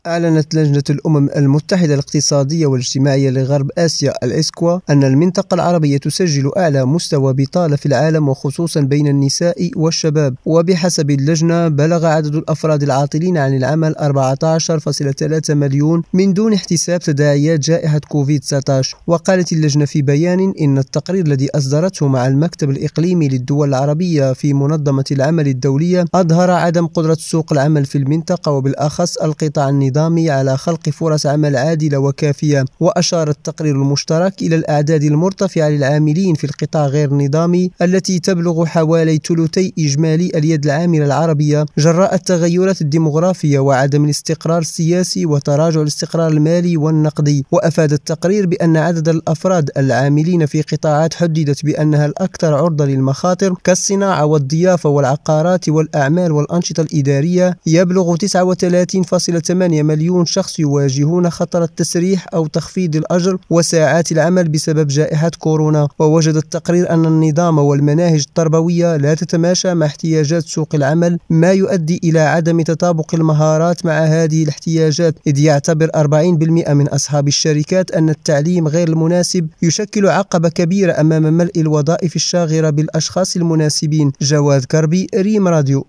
أعلنت لجنة الأمم المتحدة الاقتصادية والاجتماعية لغرب آسيا الإسكوا أن المنطقة العربية تسجل أعلى مستوى بطالة في العالم وخصوصا بين النساء والشباب. وبحسب اللجنة بلغ عدد الأفراد العاطلين عن العمل 14.3 مليون من دون احتساب تداعيات جائحة كوفيد-19. وقالت اللجنة في بيان إن التقرير الذي أصدرته مع المكتب الإقليمي للدول العربية في منظمة العمل الدولية أظهر عدم قدرة سوق العمل في المنطقة وبالأخص القطاع النظامي على خلق فرص عمل عادلة وكافية. وأشار التقرير المشترك إلى الأعداد المرتفعة للعاملين في القطاع غير النظامي التي تبلغ حوالي ثلثي إجمالي اليد العاملة العربية جراء التغيرات الديمغرافية وعدم الاستقرار السياسي وتراجع الاستقرار المالي والنقدي. وأفاد التقرير بأن عدد الأفراد العاملين في قطاعات حددت بأنها الأكثر عرضة للمخاطر كالصناعة والضيافة والعقارات والأعمال والأنشطة الإدارية يبلغ 39.8 مليون شخص يواجهون خطر التسريح أو تخفيض الأجر وساعات العمل بسبب جائحة كورونا. ووجد التقرير أن النظام والمناهج التربوية لا تتماشى مع احتياجات سوق العمل، ما يؤدي إلى عدم تطابق المهارات مع هذه الاحتياجات، إذ يعتبر 40% من أصحاب الشركات أن التعليم غير المناسب يشكل عقبة كبيرة أمام ملء الوظائف الشاغرة بالأشخاص المناسبين. جواد كربي، ريم راديو.